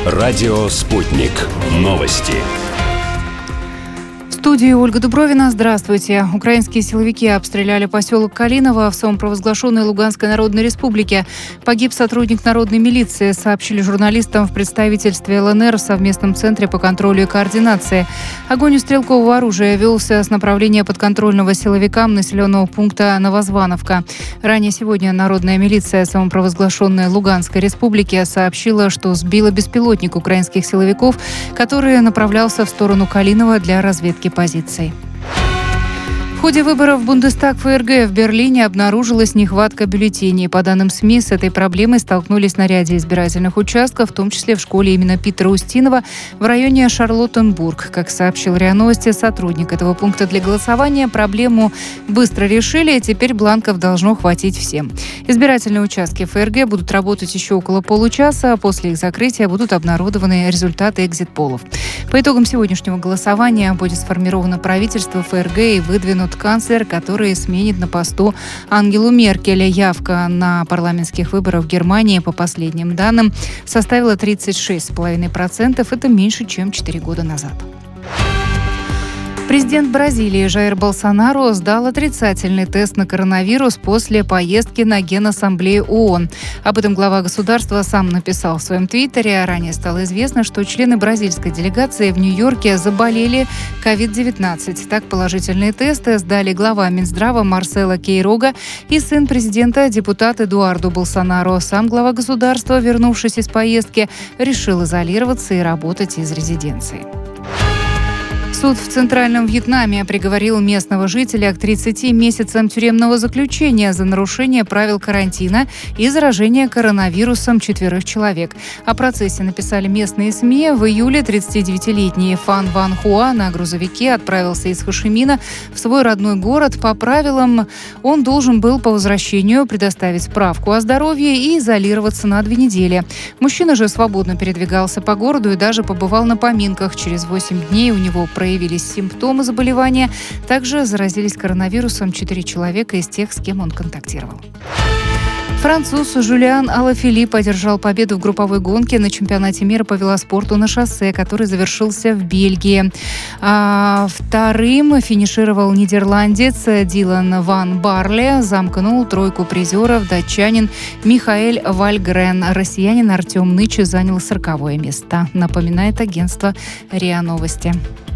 Радио «Спутник». Новости. В студии Ольга Дубровина. Здравствуйте. Украинские силовики обстреляли поселок Калиново в самопровозглашенной Луганской Народной Республике. Погиб сотрудник народной милиции, сообщили журналистам в представительстве ЛНР в совместном центре по контролю и координации. Огонь из стрелкового оружия велся с направления подконтрольного силовикам населенного пункта Новозвановка. Ранее сегодня народная милиция самопровозглашенной Луганской Республики сообщила, что сбила беспилотник украинских силовиков, который направлялся в сторону Калинова для разведки позиций. В ходе выборов в Бундестаг ФРГ в Берлине обнаружилась нехватка бюллетеней. По данным СМИ, с этой проблемой столкнулись на ряде избирательных участков, в том числе в школе имени Питера Устинова в районе Шарлоттенбург. Как сообщил РИА Новости, сотрудник этого пункта для голосования, проблему быстро решили, и теперь бланков должно хватить всем. Избирательные участки ФРГ будут работать еще около получаса, а после их закрытия будут обнародованы результаты экзит-полов. По итогам сегодняшнего голосования будет сформировано правительство ФРГ и выдвинут канцлер, который сменит на посту Ангелу Меркель. Явка на парламентских выборах в Германии, по последним данным, составила 36,5%. Это меньше, чем 4 года назад. Президент Бразилии Жаир Болсонару сдал отрицательный тест на коронавирус после поездки на Генассамблею ООН. Об этом глава государства сам написал в своем твиттере. Ранее стало известно, что члены бразильской делегации в Нью-Йорке заболели COVID-19. Так, положительные тесты сдали глава Минздрава Марсело Кейрога и сын президента, депутат Эдуардо Болсонару. Сам глава государства, вернувшись из поездки, решил изолироваться и работать из резиденции. Суд в Центральном Вьетнаме приговорил местного жителя к 30 месяцам тюремного заключения за нарушение правил карантина и заражение коронавирусом 4 человек. О процессе написали местные СМИ. В июле 39-летний Фан Ван Хуа на грузовике отправился из Хошимина в свой родной город. По правилам он должен был по возвращению предоставить справку о здоровье и изолироваться на 2 недели. Мужчина же свободно передвигался по городу и даже побывал на поминках. Через 8 дней у него проявились симптомы заболевания. Также заразились коронавирусом 4 человека из тех, с кем он контактировал. Француз Жюлиан Алафилипп одержал победу в групповой гонке на чемпионате мира по велоспорту на шоссе, который завершился в Бельгии. Вторым финишировал нидерландец Дилан Ван Барле. Замкнул тройку призеров датчанин Михаэль Вальгрен. Россиянин Артем Нычи занял 40-е место, напоминает агентство РИА Новости.